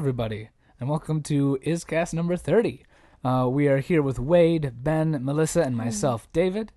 everybody, and welcome to ISCast number 30. We are here with Wade, Ben, Melissa, and myself, David.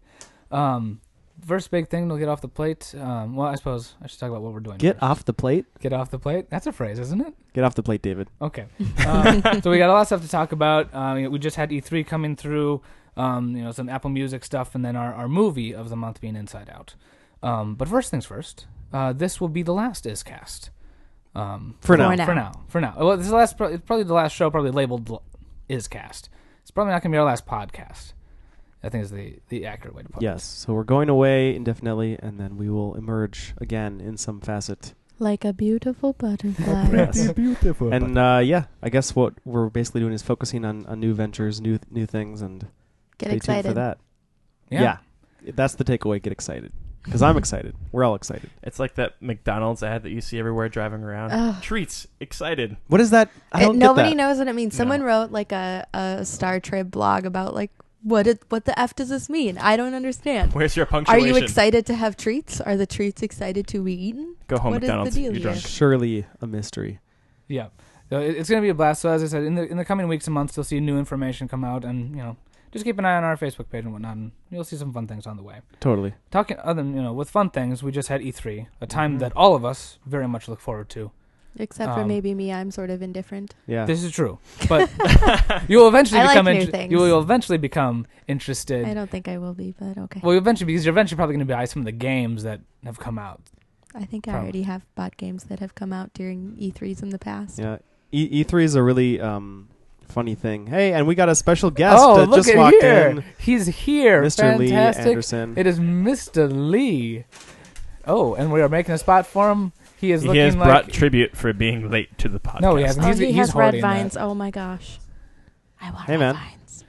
First big thing to get off the plate. Well, I suppose I should talk about what we're doing. Get first. off the plate? Get off the plate? That's a phrase, isn't it? Get off the plate, David. Okay. So we got a lot of stuff to talk about. We just had E3 coming through, some Apple Music stuff, and then our movie of the month being Inside Out. But first things first, this will be the last ISCast. For now. Well, this is probably the last show probably labeled ISCast. It's probably not going to be our last podcast. I think is the accurate way to put it. Yes. So we're going away indefinitely, and then we will emerge again in some facet. Like a beautiful butterfly. Yes. Beautiful. And I guess what we're basically doing is focusing on new ventures, new things, and Get stay excited. tuned for that. Yeah. That's the takeaway. Get excited. Because I'm excited. We're all excited. It's like that McDonald's ad that you see everywhere driving around. Ugh. Treats, excited. What is that? I don't get Nobody that. knows what it means. Someone No. wrote like a Star Trek blog about like what the F does this mean? I don't understand. Where's your Are punctuation? you excited to have treats? Are the treats excited to be eaten? Go home, What is the McDonald's. deal You're here? drunk. Surely a mystery. Yeah. So it's going to be a blast. So as I said, in the coming weeks and months, you'll see new information come out, and just keep an eye on our Facebook page and whatnot, and you'll see some fun things on the way. Totally. Talking other than with fun things, we just had E3, a time that all of us very much look forward to. Except for maybe me, I'm sort of indifferent. Yeah. This is true, but you will eventually I become like new things. you will eventually become interested. I don't think I will be, but okay. Well, because you're eventually probably going to buy some of the games that have come out. I think I already have bought games that have come out during E3s in the past. Yeah. E3 is a really funny thing. Hey, and we got a special guest that look just at walked here! in. He's here, Mr. Lee Fantastic. Anderson. It is Mr. Lee. Oh, and we are making a spot for him. He is He looking has like brought tribute for being late to the podcast. No, he hasn't. Oh, He's he has red hoarding that. vines. Oh my gosh. I want Hey, red man. vines.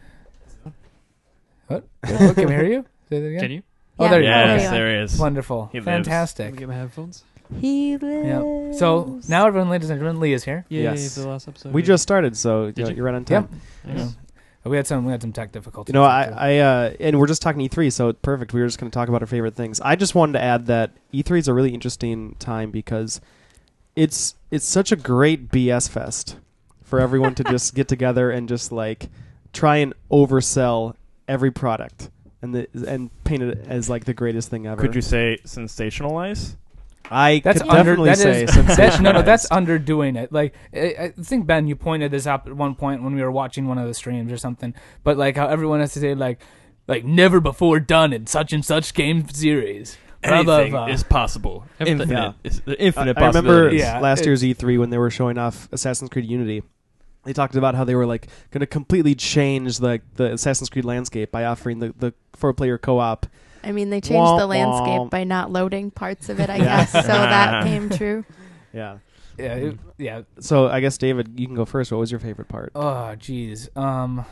What? Can we hear you? Say that again. Can you? Oh, Yeah. there you go. Yes, Okay. you are. there he is. Wonderful. He lives. Fantastic. Get my headphones. He lives. Yep. So now, everyone, ladies and gentlemen, Lee is here. Yay, Yes. the last episode. We just started, so Did you? you're right on time. Yep. Nice. We had some tech difficulties. And we're just talking E3, so it's perfect. We were just going to talk about our favorite things. I just wanted to add that E3 is a really interesting time because it's such a great BS fest for everyone to just get together and just like try and oversell every product and paint it as like the greatest thing ever. Could you say sensationalize? I That's could definitely say sensationalized. that's underdoing it. Like I think Ben, you pointed this out at one point when we were watching one of the streams or something. But like how everyone has to say like never before done in such and such game series. Blah, blah, Anything blah. is possible. Everything. Infinite. It's the infinite I remember possibilities. Yeah, last year's E3 when they were showing off Assassin's Creed Unity. They talked about how they were like going to completely change the Assassin's Creed landscape by offering the 4-player co-op. I mean, they changed the landscape by not loading parts of it, I guess. So that came true. Yeah. Yeah. So I guess David, you can go first. What was your favorite part? Oh, jeez. Why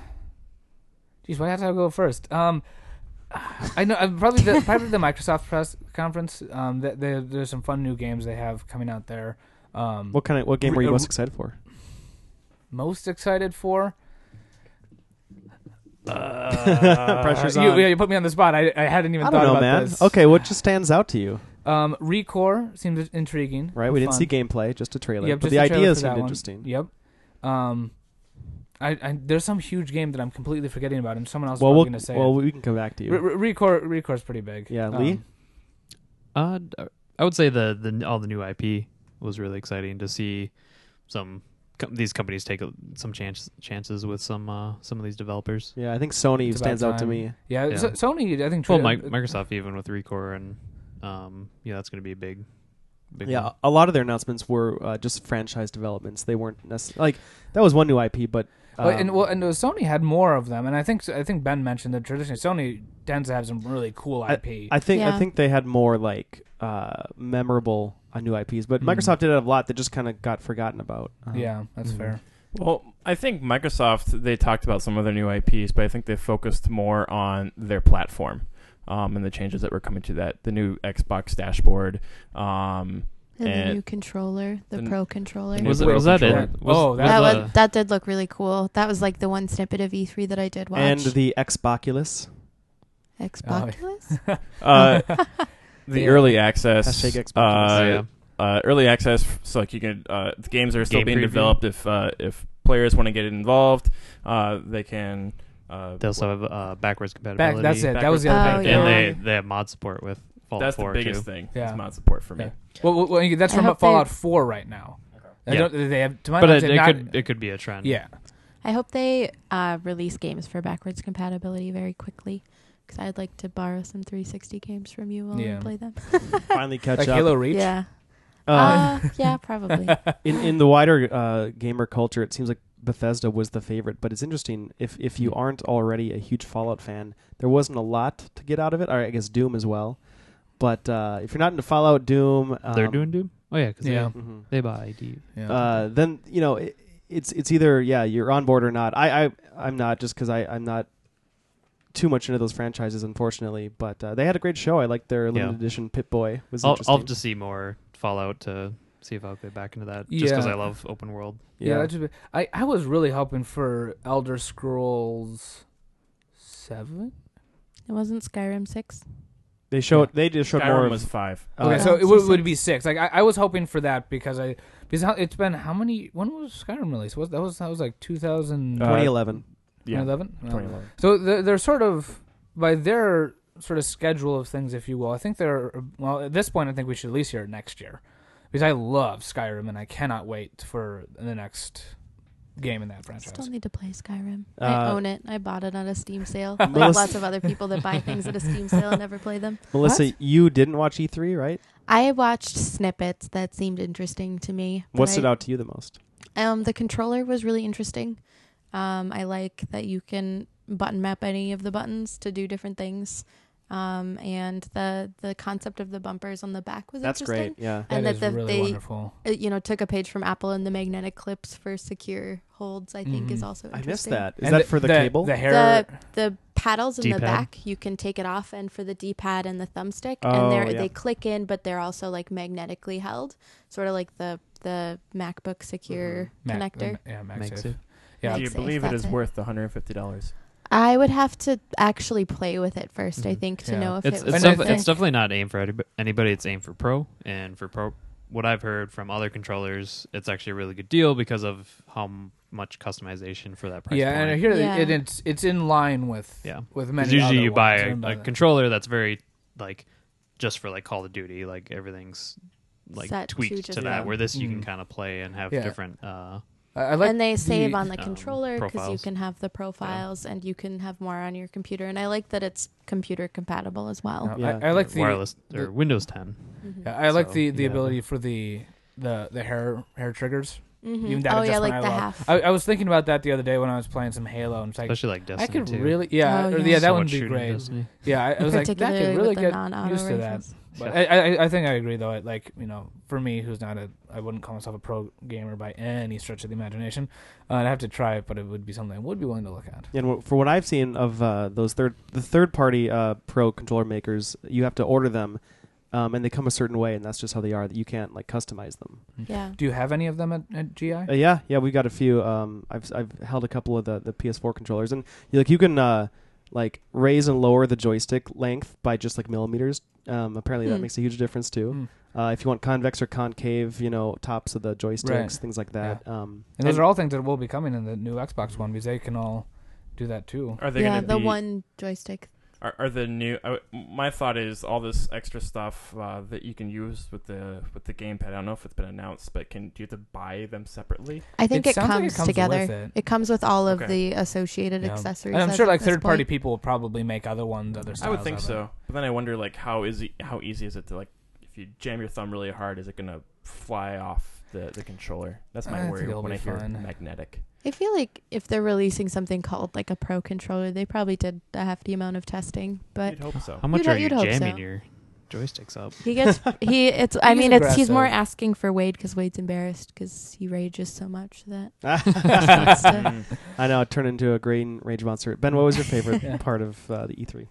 have to go first? I know probably the Microsoft press conference. There's some fun new games they have coming out there. What game were you most excited for? Most excited for? Pressure's on. You put me on the spot. I hadn't even I thought don't know, about man. this. Okay, what just stands out to you? Recore seems intriguing. Right, we didn't see gameplay, just a trailer. Yep, but just the a trailer idea for that seemed one. interesting. Yep. There's some huge game that I'm completely forgetting about, and someone else is Well, going to say. we can come back to you. Recore's pretty big. Yeah, Lee? I would say the all the new IP was really exciting to see these companies take some chances with some of these developers. Yeah, I think Sony It's about stands out to time. me. Yeah, Yeah. Sony. I think. Well, Microsoft even with Recore and that's going to be a big. Yeah, one. a lot of their announcements were just franchise developments. They weren't necessarily like that was one new IP, but Sony had more of them, and I think Ben mentioned that traditionally Sony tends to have some really cool IP. I Yeah. think they had more like memorable new IPs, but Microsoft did have a lot that just kind of got forgotten about. Yeah, that's fair. Well, I think Microsoft, they talked about some of their new IPs, but I think they focused more on their platform and the changes that were coming to that. The new Xbox dashboard. And the new controller, the Pro controller. Was that it? That did look really cool. That was like the one snippet of E3 that I did watch. And the Xboculus. Xboculus? The early access Hashtag Xbox. early access, so like you can the games are still Game being preview. developed. If players want to get involved, they can. They also have backwards compatibility. That's it. That was the other Oh, thing. yeah. And they have mod support with Fallout That's 4 the biggest too. thing. Yeah. Is mod support for me. Yeah. Well, that's I from hope Fallout 4 right now. I Yeah. don't, they have, to my But knowledge, it they've not- could be a trend. Yeah. I hope they release games for backwards compatibility very quickly, because I'd like to borrow some 360 games from you while Yeah. I play them. Finally catch Like up. Halo Reach. Yeah. Uh, Yeah, probably. in the wider gamer culture, it seems like Bethesda was the favorite. But it's interesting if you aren't already a huge Fallout fan, there wasn't a lot to get out of it. Or I guess Doom as well. But if you're not into Fallout, Doom, They're doing Doom? Oh, yeah, because Yeah. mhm. they buy ID. Yeah. Then it's either you're on board or not. I'm not, just because I'm not too much into those franchises, unfortunately. But they had a great show. I liked their limited edition Pip Boy. Was I'll interesting. have to see more Fallout to see if I'll get back into that. Just Yeah. because I love open world. Yeah, that should be, I was really hoping for Elder Scrolls 7. It wasn't Skyrim 6. They just showed Skyrim more of was 5. Okay, Uh, so it so would 6. be 6. Like I was hoping for that because it's been how many? When was Skyrim released? That was like 2011. 2011. 2011. So they're sort of by their sort of schedule of things, if you will. I think at this point I think we should at least hear it next year, because I love Skyrim and I cannot wait for the next game in that franchise. Still need to play Skyrim. Uh, I own it. I bought it on a Steam sale. Like Melissa- lots of other people that buy things at a Steam sale and never play them. Melissa, What? you didn't watch E3, right? I watched snippets that seemed interesting to me. What but stood out to you the most? The controller was really interesting. I like that you can button map any of the buttons to do different things. And the concept of the bumpers on the back was That's interesting. great. Yeah. And that is that really they wonderful. took a page from Apple, and the magnetic clips for secure holds, I think, is Mhm. also I interesting. missed that. Is And that for the cable? The hair. The paddles in the D-pad. back, you can take it off, and for the D-pad and the thumbstick, Oh, and yeah. they click in, but they're also like magnetically held, sort of like the MacBook secure Mac- connector. MagSafe. MagSafe. Yeah. Do you MagSafe, believe it that's is it. worth the $150? I would have to actually play with it first, I Mhm. think, to Yeah. know if It's it was And worth it's it. definitely not aimed for anybody. It's aimed for pro, and for pro, what I've heard from other controllers, it's actually a really good deal because of how much customization for that price Yeah, point. and I hear Yeah. that it's in line with Yeah. with 'Cause many. usually other you buy ones. a controller that's very like just for like Call of Duty, like everything's like Set to tweaked just to that. that. Where this you can Mhm. kind of play and have Yeah. different. I like and they save on the um, controller because you profiles. can have the profiles and you can have more on your computer. And I like that it's computer compatible as well. Yeah. I like the wireless or the- Windows 10. Mhm. Yeah, I like So, the yeah. ability for the hair triggers. Mhm. Even that Oh yeah, adjustment like I the love. half. I was thinking about that the other day when I was playing some Halo, and it's like Especially like I Destiny could 2. really, Oh, yeah. that So would much be shooting in great. Destiny. Yeah, I was like that Particularly could really with the get non-auto used to that. rifles. But Yeah. I think I agree though. Like for me, who's not I wouldn't call myself a pro gamer by any stretch of the imagination. I'd have to try it, but it would be something I would be willing to look at. And for what I've seen of those third party pro controller makers, you have to order them, and they come a certain way, and that's just how they are. That you can't like customize them. Yeah. Do you have any of them at GI? Yeah, we got a few. I've held a couple of the PS4 controllers, and you can like raise and lower the joystick length by just like millimeters. Apparently that makes a huge difference too. If you want convex or concave, tops of the joysticks, Right. things like that. And those are all things that will be coming in the new Xbox One because they can all do that too. Are they Yeah, going to the be? one joystick. Are the new? My thought is all this extra stuff that you can use with the gamepad. I don't know if it's been announced, but do you have to buy them separately? I think It it sounds like it comes comes together. with it. It comes with all of Okay. the associated Yeah. accessories. And I'm as sure of like this third party point. people will probably make other ones, other styles. I would think of it. so. But then I wonder how easy is it to like if you jam your thumb really hard, is it going to fly off the controller? That's I my think worry it'll when be I hear fine. magnetic. I feel like if they're releasing something called like a pro controller, they probably did a hefty amount of testing. But You'd hope so. How much are you you'd hope jamming so. your joysticks up? he gets I He's mean, he's more aggressive. asking for Wade because Wade's embarrassed because he rages so much that Mm. I know, it turned into a green rage monster. Ben, what was your favorite Yeah. part of the E3?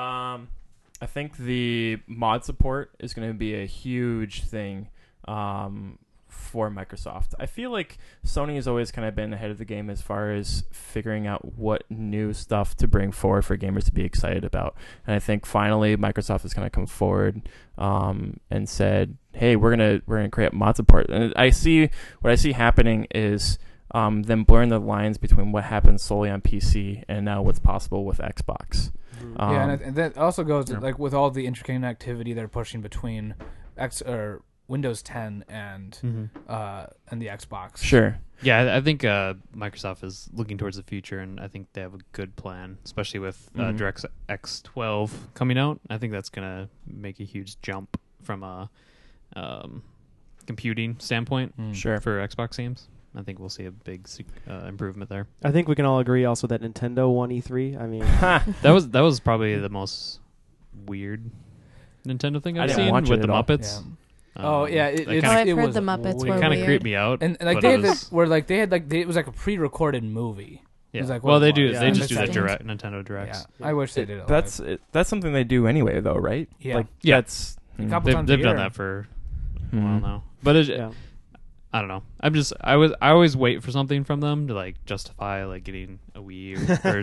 I think the mod support is going to be a huge thing for Microsoft. I feel like Sony has always kind of been ahead of the game as far as figuring out what new stuff to bring forward for gamers to be excited about. And I think finally Microsoft has kind of come forward and said, "Hey, we're gonna create mod support." And what I see happening is them blurring the lines between what happens solely on PC and now what's possible with Xbox. And that also goes yeah. like with all the interconnectivity they're pushing between Windows 10 and the Xbox. Sure. Yeah, I think Microsoft is looking towards the future, and I think they have a good plan, especially with DirectX 12 coming out. I think that's going to make a huge jump from a computing standpoint Sure. for Xbox games. I think we'll see a big improvement there. I think we can all agree also that Nintendo won E3. I mean, That was probably the most weird Nintendo thing I I've didn't seen watch it with the at all. Muppets. It I've it heard was the Muppets weird. were kind of weird. creeped me out. And like but they it had was- where like they had like it was like a pre-recorded movie. Yeah. It was like well, what they it do. was. They Yeah, just do the interesting. Nintendo Directs. Yeah, I wish they did it. That's something they do anyway, though, right? Yeah. Like, Yeah. That's A couple times They've a done year. that for a Mhm. while now. But it, yeah. I don't know. I always wait for something from them to like justify like getting a Wii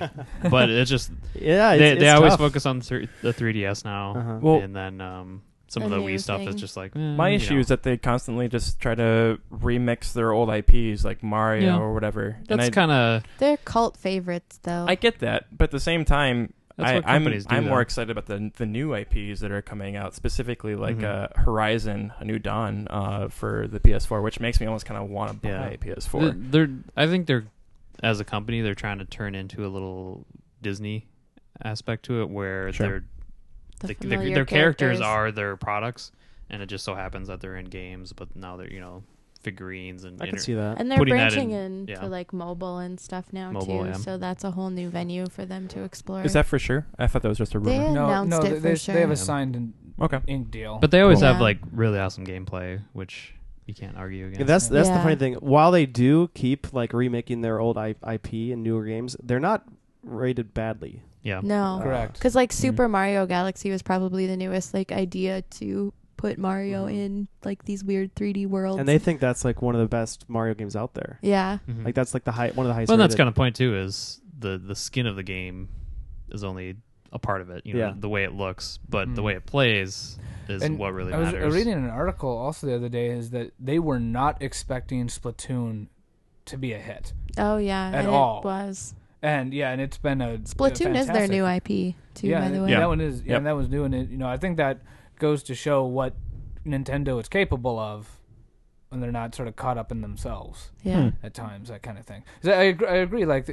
or but it's just Yeah, they always tough. focus on the 3DS now, Uh-huh. Well, and then some of A the new Wii stuff is thing. just like my you issue know. is that they constantly just try to remix their old IPs, like Mario Yeah. or whatever. And That's kind of They're cult favorites, though. I get that, but at the same time, That's what I'm companies do, more though. excited about the new IPs that are coming out, specifically like Mhm. Horizon, A New Dawn for the PS4, which makes me almost kind of want to buy Yeah. a PS4. I think they're as a company they're trying to turn into a little Disney aspect to it, where Sure. The their familiar characters are their products, and it just so happens that they're in games, but now they're figurines and I can see that. And they're putting that branching in- into yeah. like mobile and stuff now Mobile, too. yeah. So that's a whole new venue for them to explore. Is that for sure? I thought that was just a They rumor. No, announced it for they sure. have a Yeah. signed Okay. ink deal. But they always Cool. have Yeah. like really awesome gameplay, which you can't argue against. Yeah, that's the Yeah. funny thing. While they do keep like remaking their old IP and newer games, they're not rated badly. yeah. No, Correct. because like Mhm. Super Mario Galaxy was probably the newest like idea to put Mario in like these weird 3D worlds. And they think that's like one of the best Mario games out there. yeah, Mhm. Like that's like one of the highest. Well, that's rated. kind of point too. Is the skin of the game is only a part of it. Yeah. The way it looks, but the Mm. way it plays is And what really I was matters. reading an article also the other day is that they were not expecting Splatoon to be a hit, oh yeah, At and all. It was and it's been a Splatoon is their fantastic- new IP too. Yeah, by the and way, Yeah. that one is. Yeah, Yep. and that was doing it. I think that goes to show what Nintendo is capable of when they're not sort of caught up in themselves yeah. at times, that kind of thing. 'Cause I agree. Like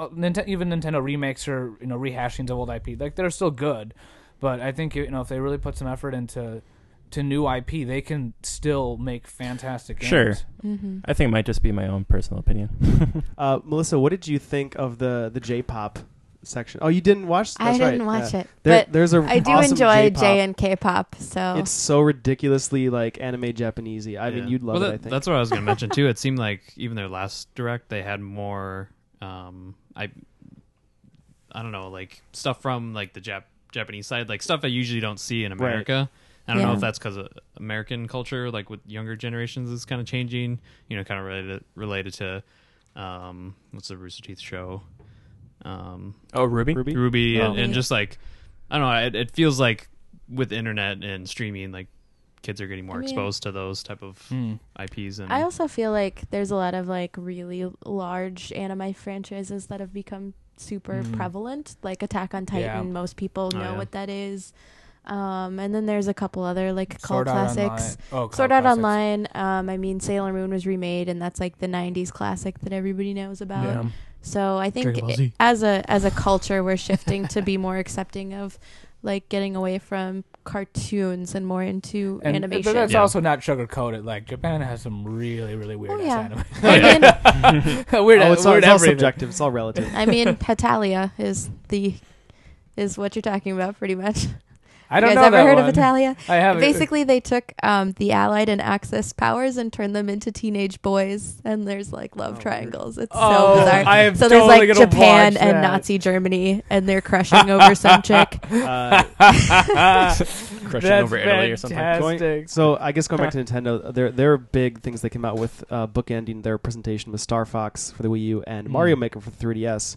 even Nintendo remakes or rehashings of old IP, like they're still good, but I think if they really put some effort into new IP, they can still make fantastic games. Sure. Mm-hmm. I think it might just be my own personal opinion. Melissa, what did you think of the J-pop section? Oh, you didn't watch? I That's right. didn't watch Yeah. it, There, but there's a I do awesome enjoy J-pop. J and K-pop. So It's so ridiculously like anime Japanesey. I mean, Yeah. you'd love Well, it. I think that's what I was going to mention too. It seemed like even their last direct, they had more. I don't know, like stuff from like the Japanese side, like stuff I usually don't see in America. I don't know Yeah. if that's because of American culture, like with younger generations, is kind of changing. Kind of related to what's the Rooster Teeth show? Oh, Ruby? Ruby, Oh. and just like I don't know, it feels like with internet and streaming, like kids are getting more I mean- exposed to those type of IPs. And I also feel like there's a lot of like really large anime franchises that have become super prevalent, like Attack on Titan. Yeah. Most people know yeah. what that is. And then there's a couple other like cult Sword Art classics. Online. Oh, Sword cult Art classics. Online. I mean, Sailor Moon was remade, and that's like the '90s classic that everybody knows about. Yeah. So I think Dragon Ball Z. as a culture, we're shifting to be more accepting of like getting away from cartoons and more into And animation. but that's Yeah. also not sugar coated. Like Japan has some really, really weird yeah. anime. I mean, weird, Oh, it's all weird everything. subjective. It's all relative. I mean, Hetalia is what you're talking about, pretty much. I don't you know guys ever that heard one. of Italia? I haven't. Basically, they took the Allied and Axis powers and turned them into teenage boys, and there's like love Oh, triangles. It's Oh, so bizarre. I am So there's totally like gonna Japan watch and that. Nazi Germany, and they're crushing over some chick. Crushing over Italy or something. Fantastic. So I guess going back to Nintendo, there are big things they came out with, bookending their presentation with Star Fox for the Wii U and Mario Maker for the 3DS,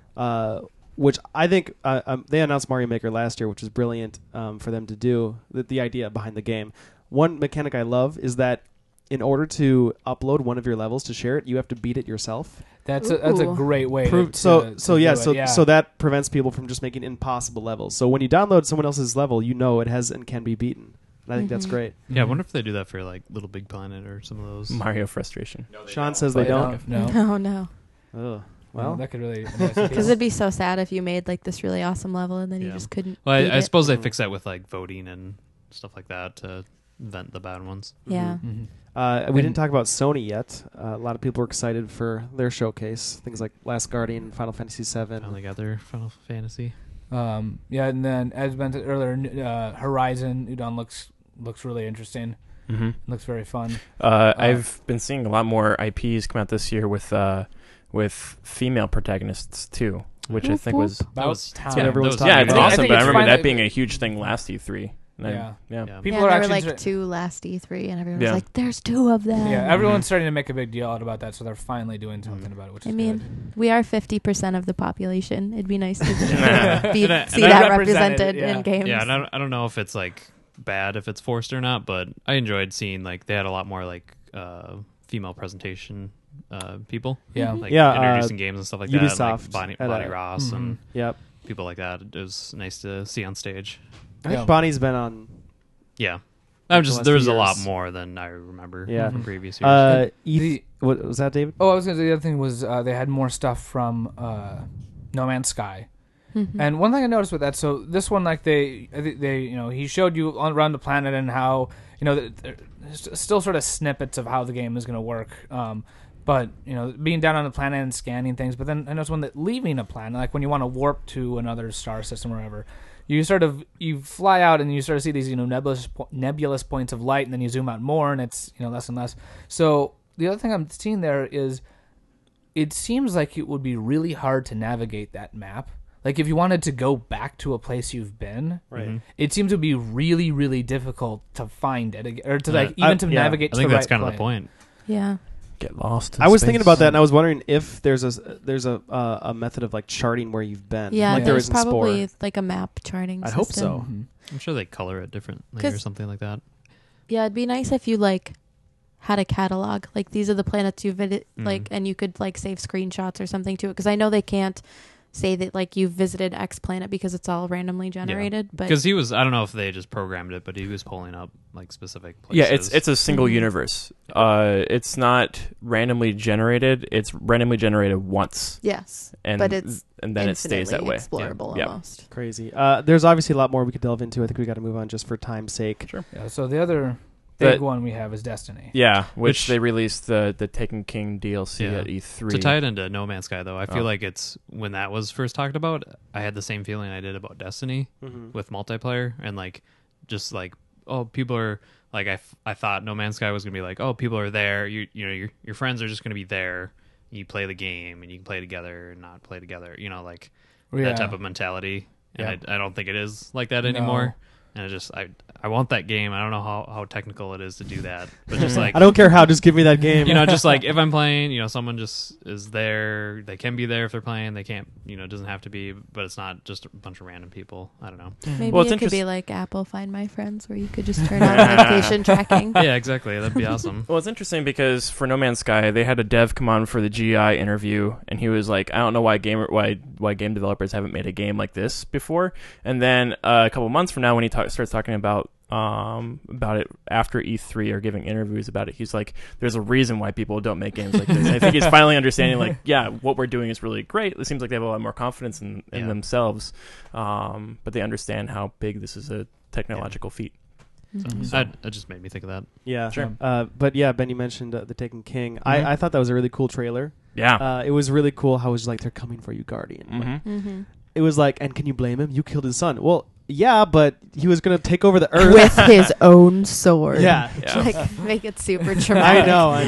which I think they announced Mario Maker last year, which was brilliant for them to do. The idea behind the game. One mechanic I love is that in order to upload one of your levels to share it, you have to beat it yourself. That's a Ooh. great way Prove, to so do yeah, it, so that prevents people from just making impossible levels. So when you download someone else's level, you know it has and can be beaten. And I think that's Mhm. great. Yeah, I wonder if they do that for like Little Big Planet or some of those. Mario frustration. Sean says they don't. No. No, no. Ugh. Well, Well, that could really. Because it'd be so sad if you made like this really awesome level and then you Yeah. just couldn't. Well, beat I it. suppose they Mhm. fix that with like voting and stuff like that to vent the bad ones. Yeah. Mhm. We didn't talk about Sony yet. A lot of people were excited for their showcase. Things like Last Guardian, Final Fantasy VII. Finally got their Final Fantasy. Yeah, and then as mentioned earlier, Horizon Udon looks really interesting. Mm-hmm. Looks very fun. I've been seeing a lot more IPs come out this year with female protagonists too, which I Boop, think was About was- time. what everyone's that was- talking yeah, it's about. awesome. think But I it's remember finally- that being a huge thing last E3. And Yeah. Yeah. People yeah, are there were actually like tr- 2 last E3, and everyone Yeah. was like, "There's 2 of them." Yeah, everyone's starting to make a big deal out about that, so they're finally doing something about it, which is I mean, good. we are 50% of the population. It'd be nice to Nah. be, And I- see and I that represented, represented yeah. in games. Yeah, and I don't know if it's like bad if it's forced or not, but I enjoyed seeing like they had a lot more like female presentation people. Yeah. Mhm. Like Yeah, introducing games and stuff like that. Ubisoft Like Bonnie, had Bonnie a- Ross and Yep. people like that. It was nice to see on stage. I think Yeah. Bonnie's been on. Yeah. I'm The just last there was few a lot years. more than I remember Yeah. from previous years. The- What was that, David? Oh, I was gonna say the other thing was they had more stuff from No Man's Sky. Mhm. And one thing I noticed with that, so this one, like they he showed you around the planet and how there's still sort of snippets of how the game is going to work. But being down on the planet and scanning things. But then I noticed one that leaving a planet, like when you want to warp to another star system or whatever, you fly out and you sort of see these nebulous points of light, and then you zoom out more, and it's less and less. So the other thing I'm seeing there is, it seems like it would be really hard to navigate that map. Like if you wanted to go back to a place you've been, Right. Mhm. it seems to be really, really difficult to find it, or to Yeah. navigate. I to think the that's right kind of place. the point. Yeah. Get lost. I was thinking about that, and I was wondering if there's a method of like charting where you've been. Yeah, like there there's is in probably Spore. like a map charting I system. hope so. Mhm. I'm sure they color it differently or 'Cause- something like that. Yeah, it'd be nice if you like had a catalog. Like these are the planets you've visited, like, and you could like save screenshots or something to it. Because I know they can't say that like you visited X planet because it's all randomly generated. But Because I don't know if they just programmed it, but he was pulling up like specific places. Yeah, it's a single Mhm. universe. It's not randomly generated. It's randomly generated once, yes, and but it's and then it stays that way. Explorable Yeah. almost. Crazy. There's obviously a lot more we could delve into. I think we got to move on just for time's sake. Sure. Yeah, so the other big That- one we have is Destiny. Yeah, which Which- they released the Taken King DLC Yeah. at E3. To tie it into No Man's Sky, though, I feel Oh. like it's when that was first talked about, I had the same feeling I did about Destiny with multiplayer and like just like people are like I thought No Man's Sky was gonna be like people are there, your friends are just gonna be there, you play the game and you can play together and not play together, like Yeah. that type of mentality. And Yeah. I don't think it is like that No. anymore. And it just I want that game. I don't know how technical it is to do that, but just like I don't care how. Just give me that game. just like if I'm playing, someone just is there. They can be there if they're playing. They can't, it doesn't have to be, but it's not just a bunch of random people. I don't know. Maybe Well, it's it could be interest- like Apple Find My Friends, where you could just turn on location tracking. Yeah, exactly. That'd be awesome. Well, it's interesting because for No Man's Sky, they had a dev come on for the GI interview, and he was like, "I don't know why game developers haven't made a game like this before." And then a couple months from now, when he starts talking about it after E3 or giving interviews about it, he's like, "There's a reason why people don't make games like this." And I think he's finally understanding, like, yeah, what we're doing is really great. It seems like they have a lot more confidence in Yeah. themselves, but they understand how big this is a technological feat. Mhm. That just made me think of that. Yeah. Sure. But yeah, Ben, you mentioned the Taken King. Mm-hmm. I thought that was a really cool trailer. Yeah. It was really cool how it was like, they're coming for you, Guardian. Mm-hmm. Mm-hmm. It was like, and can you blame him? You killed his son. Well, yeah, but he was going to take over the Earth. With his own sword. Yeah. Yeah. Like, make it super traumatic. I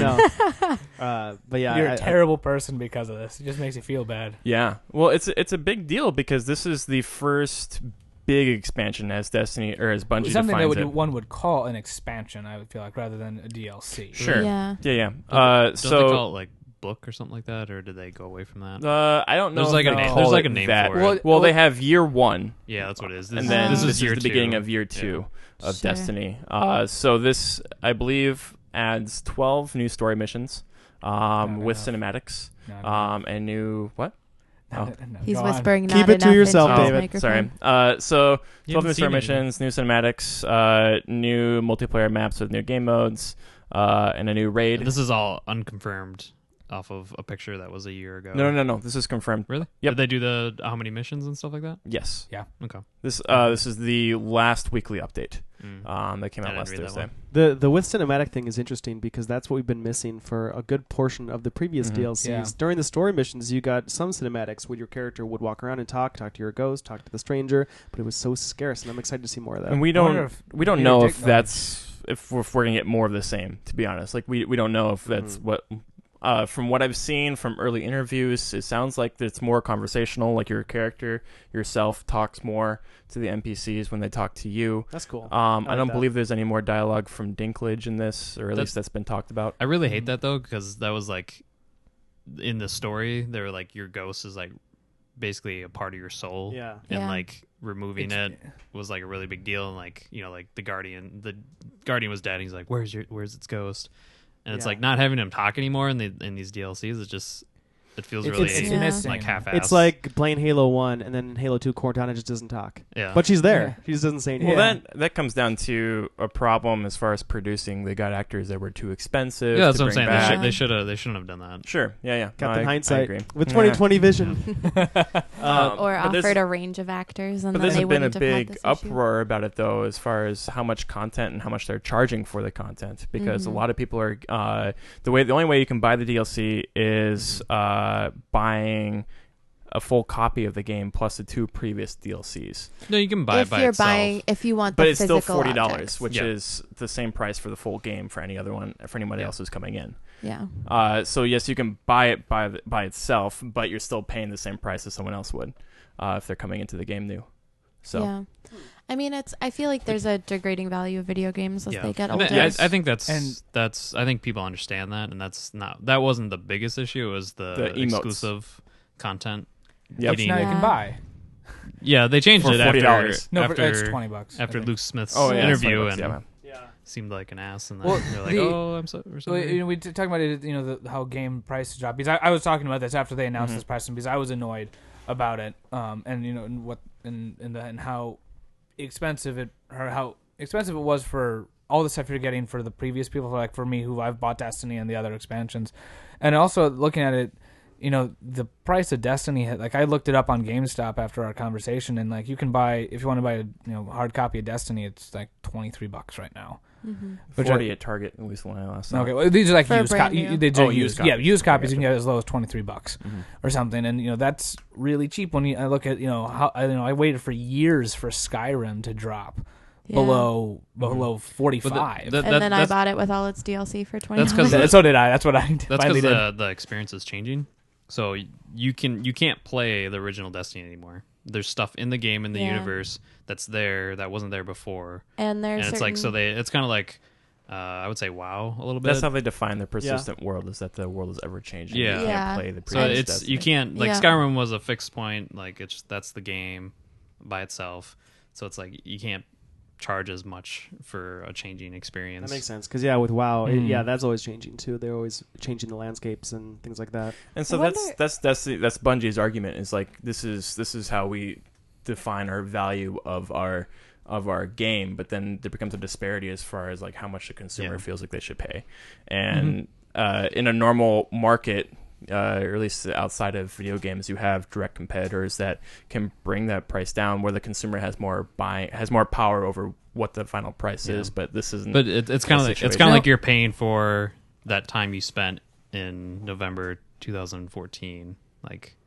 know. But yeah, You're a terrible person because of this. It just makes you feel bad. Yeah. Well, it's a big deal because this is the first big expansion as Destiny or as Bungie Something defines that it. one would call an expansion, I would feel like, rather than a DLC. Sure. Yeah. Yeah. Don't they So call it like book or something like that, or did they go away from that? I don't know. There's if like a they name- call there's like it a name that. for it. Well, they have year 1, Yeah, that's what it is. and then this this is year the two. beginning of year 2 of Sure. Destiny. So this, I believe, adds 12 new story missions with enough. cinematics No, and new what? no, He's go on. whispering not Keep it to enough yourself, into his David. microphone. Sorry. So You 12 new haven't story seen anything. missions, new cinematics, new multiplayer maps with new game modes, and a new raid. And this is all unconfirmed off of a picture that was a year ago. No. This is confirmed. Really? Yep. Did they do the how many missions and stuff like that? Yes. Okay. This is the last weekly update that came I out didn't last read that Thursday. one. The with cinematic thing is interesting because that's what we've been missing for a good portion of the previous Mhm. DLCs. Yeah. During the story missions, you got some cinematics where your character would walk around and talk to your ghost, talk to the stranger, but it was so scarce, and I'm excited to see more of that. And we I wonder don't if know Peter if Dick that's if we're gonna get more of the same. To be honest, like we don't know if that's what. From what I've seen from early interviews, it sounds like it's more conversational. Like your character yourself talks more to the NPCs when they talk to you. That's cool. I like don't that. believe there's any more dialogue from Dinklage in this, or at least that's been talked about. I really hate that though, because that was like in the story, they were like your ghost is like basically a part of your soul. Yeah. And Yeah. like removing it was like a really big deal. And like, you know, like the guardian was dead. And he's like, where's its ghost? And it's Yeah. like not having him talk anymore in these DLCs. It feels It's- really it's missing. like half-assed. It's like playing Halo 1, and then Halo 2, Cortana just doesn't talk. yeah. But she's there. Yeah. She just doesn't say anything. Well, that comes down to a problem as far as producing. They got actors that were too expensive. yeah, that's to what I'm bring saying. back. They shouldn't have done that. Sure. Yeah. Captain No, I Hindsight agree. with 2020 vision. Or but there's- offered a range of actors, and But then there's they been a wouldn't have had big this issue. uproar about it, though, as far as how much content and how much they're charging for the content. Because a lot of people are the only way you can buy the DLC is buying a full copy of the game plus the 2 previous DLCs. No, you can buy If it by you're itself. buying, if you want But the it's still physical $40, objects. which Yeah. is the same price for the full game for anybody else who's coming in. Yeah. So yes, you can buy it by itself, but you're still paying the same price as someone else would if they're coming into the game new. So Yeah. I mean, I feel like there's a degrading value of video games as they get And older. I think that's And- I think people understand that, and that wasn't the biggest issue. It was The the emotes. exclusive content. Yep. Which now you Yeah. can buy. Yeah, they changed For it $40. No, after it's $20. after I think. Luke Smith's Oh yeah, interview, $20, and yeah. seemed like an ass, and then Well, they're like, the- "Oh, I'm so." Or So, something. we talking about it, how game prices drop. Because I was talking about this after they announced Mhm. this pricing, because I was annoyed about it, and and how expensive it was for all the stuff you're getting for the previous people, like for me who I've bought Destiny and the other expansions, and also looking at it. The price of Destiny, like I looked it up on GameStop after our conversation, and like you can buy, if you want to buy a hard copy of Destiny, it's like $23 right now. Mm-hmm. Which 40 at Target, at least when I last saw. Okay, well, these are like For a used brand copies. new? They Oh, do used used, yeah, copies. used copies I you can gotcha. get as low as $23 Mhm. or something, and that's really cheap. When I look at how I waited for years for Skyrim to drop below 45. But And then I that's- bought it with all its DLC for $20. That's 'cause So did I. That's what I That's finally because did. the experience is changing. So you can't play the original Destiny anymore. There's stuff in the game in the Yeah. universe that's there that wasn't there before, and there's and it's like it's kind of like I would say WoW a little bit. That's how they define the persistent world, is that the world is ever changing. Yeah. You Yeah. can't play the so previous it's Destiny. you can't like Yeah. Skyrim was a fixed point, like that's the game by itself. So it's like you can't charge as much for a changing experience. That makes sense because with WoW, Mm. that's always changing too. They're always changing the landscapes and things like that. And so I that's Bungie's argument, is like this is how we define our value of our game, but then there becomes a disparity as far as like how much the consumer Yeah. feels like they should pay. And in a normal market, or at least outside of video games, you have direct competitors that can bring that price down, where the consumer has more power over what the final price is. But this isn't. But it's kind of like situation. you're paying for that time you spent in November 2014. Like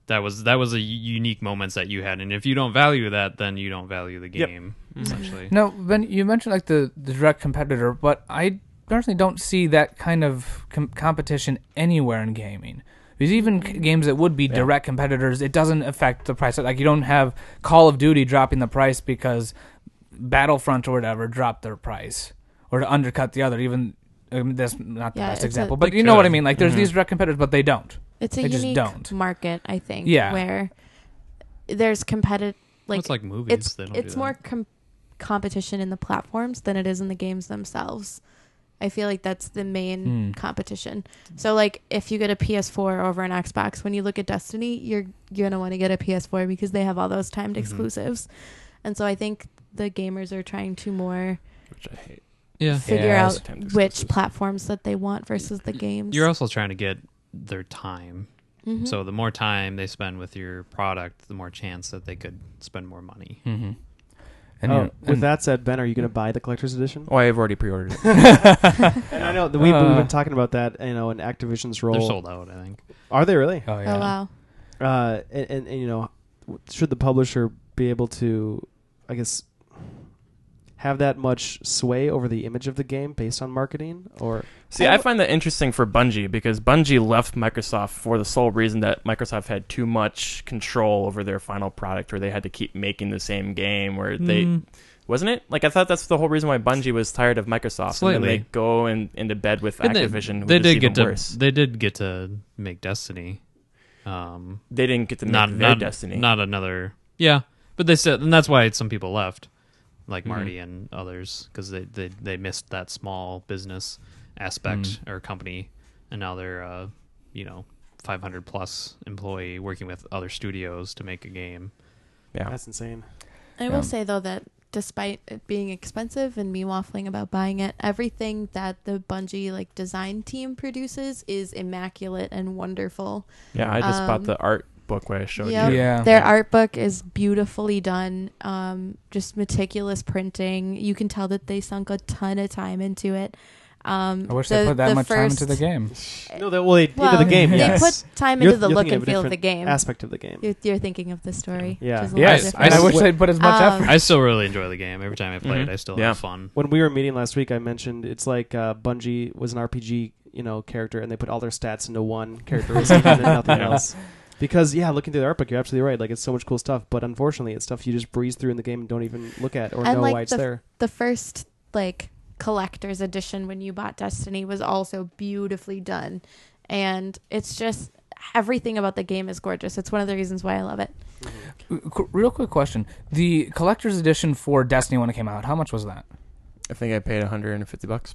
that was a unique moments that you had, and if you don't value that, then you don't value the game. Essentially. No, Ben, you mentioned like the direct competitor, but I personally don't see that kind of competition anywhere in gaming. Because even games that would be direct competitors, it doesn't affect the price. Like you don't have Call of Duty dropping the price because Battlefront or whatever dropped their price, or to undercut the other. Even that's not the best example, but you know what I mean. Like there's these direct competitors, but they don't. It's a They just unique don't. market, I think. Yeah. Where there's competitive. Well, it's like movies. They don't It's do that. more competition in the platforms than it is in the games themselves. I feel like that's the main competition. So, like, if you get a PS4 over an Xbox, when you look at Destiny, you're going to want to get a PS4 because they have all those timed exclusives. And so I think the gamers are trying to more Which I hate. figure Yeah, out which platforms that they want versus the games. You're also trying to get their time. Mhm. So the more time they spend with your product, the more chance that they could spend more money. Mm-hmm. And, with that said, Ben, are you going to buy the collector's edition? Oh, I've already pre-ordered it. And I know that we've been talking about that. In Activision's role. They're sold out, I think. Are they really? oh yeah. Oh, wow. And should the publisher be able to, I guess, have that much sway over the image of the game based on marketing? Or See, I find that interesting for Bungie because Bungie left Microsoft for the sole reason that Microsoft had too much control over their final product, where they had to keep making the same game. Where they wasn't it? Like I thought that's the whole reason why Bungie was tired of Microsoft. Slightly. And then they go into bed with And Activision. They which is did even get worse. to. They did get to make Destiny. They didn't get to make Not their Destiny. Not another. Yeah, but they said, and that's why some people left, like Mhm. Marty and others, because they missed that small business aspect or company, and now they're 500 plus employee working with other studios to make a game. Yeah. that's insane. I will say, though, that despite it being expensive and me waffling about buying it, everything that the Bungie design team produces is immaculate and wonderful. Yeah, I just bought the art book where I showed Yep. you. Yeah. Their art book is beautifully done, just meticulous printing. You can tell that they sunk a ton of time into it. I wish they put that much time into the game. No, into Well, the game. They Yes. put time You're- into the you're look thinking and of a feel of the different game. aspect of the game. You're thinking of the story. Yeah. Which is a lot Yes, different. and I wish they'd put as much effort. I still really enjoy the game. Every time I play it, I still Yeah. have fun. When we were meeting last week, I mentioned it's like Bungie was an RPG, character, and they put all their stats into one characteristic and then nothing else. Because looking through the art book, you're absolutely right. Like it's so much cool stuff, but unfortunately, it's stuff you just breeze through in the game and don't even look at or And, know like, why it's there. The first collector's edition when you bought Destiny was also beautifully done, and it's just everything about the game is gorgeous. It's one of the reasons why I love it. Real quick question: the collector's edition for Destiny when it came out, how much was that? I think I paid $150.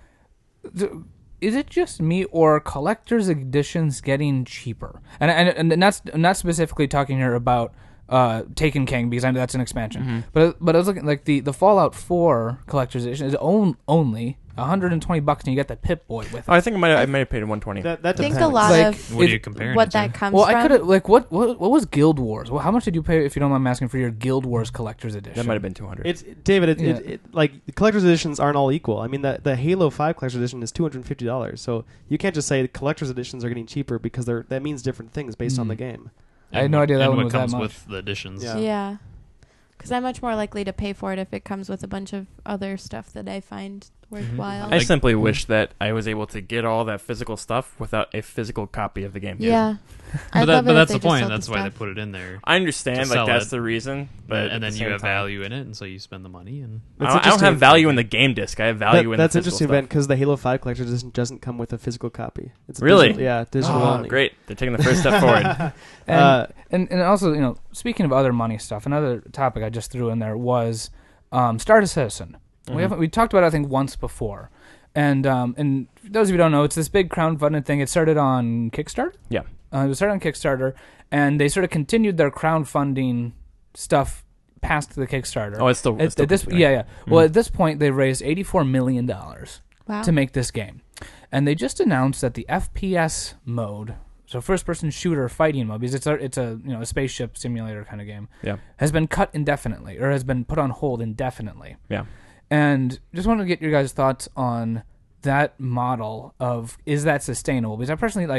Is it just me, or are collector's editions getting cheaper? And that's not specifically talking here about Taken King, because I know that's an expansion. But I was looking like the Fallout 4 collector's edition is only $120, and you get the Pip-Boy with it. Oh, I think I might have paid $120. That I depends. think a lot Like, of What are you comparing what it to? that comes Well, from. I could have what was Guild Wars? Well, how much did you pay, if you don't mind me asking, for your Guild Wars collector's edition? That might have been $200. It's David. Yeah. The collector's editions aren't all equal. I mean, the Halo 5 collector's edition is $250. So you can't just say the collector's editions are getting cheaper because that means different things based on the game. I had no idea that and one what was that comes much. with the additions. Yeah. Yeah. Because I'm much more likely to pay for it if it comes with a bunch of other stuff that I find worthwhile. I simply wish that I was able to get all that physical stuff without a physical copy of the game. Yeah. But, I'd love it but if that's they the just point. sold the That's why they stuff. put it in there. I understand, To like sell that's it. the reason, but And at then the you same have time- value in it, and so you spend the money. And That's I don't interesting. have value in the game disc. I have value in That's the physical interesting, stuff. Ben, because the Halo 5 collector's edition doesn't come with a physical copy. It's Really? digital, yeah, digital Oh, only. great! They're taking the first step forward. And also, speaking of other money stuff, another topic I just threw in there was Stardust Citizen. We talked about it, I think, once before. And for those of you who don't know, it's this big crowdfunding thing. It started on Kickstarter. Yeah. It was started on Kickstarter, and they sort of continued their crowdfunding stuff past the Kickstarter. Oh, it's still At this, continuing. yeah. Well, at this point, they raised $84 million Wow. to make this game, and they just announced that the FPS mode, so first-person shooter fighting mode, because it's a spaceship simulator kind of game, Yeah. has been cut indefinitely, or has been put on hold indefinitely. Yeah. And just wanted to get your guys' thoughts on that model of, is that sustainable? Because I personally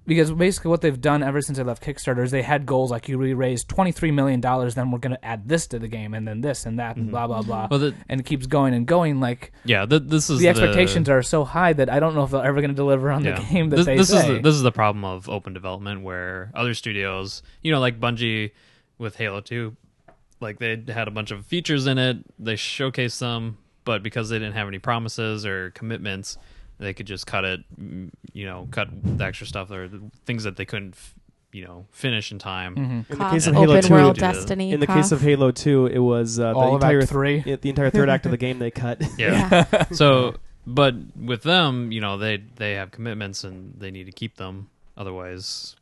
because basically what they've done ever since they left Kickstarter is they had goals like you raised $23 million, then we're going to add this to the game, and then this and that, and blah, blah, blah. Well, and it keeps going and going. Like, yeah, this is the expectations are so high that I don't know if they're ever going to deliver on the game that they say. This is the problem of open development, where other studios, like Bungie with Halo 2, like they had a bunch of features in it, they showcased them, but because they didn't have any promises or commitments, they could just cut it, cut the extra stuff or the things that they couldn't, finish in time. Mm-hmm. In the case of Halo 2, world Destiny. In the case of Halo 2, it was the all entire of Act 3. the entire third act of the game they cut. Yeah. So, but with them, they have commitments and they need to keep them. Otherwise,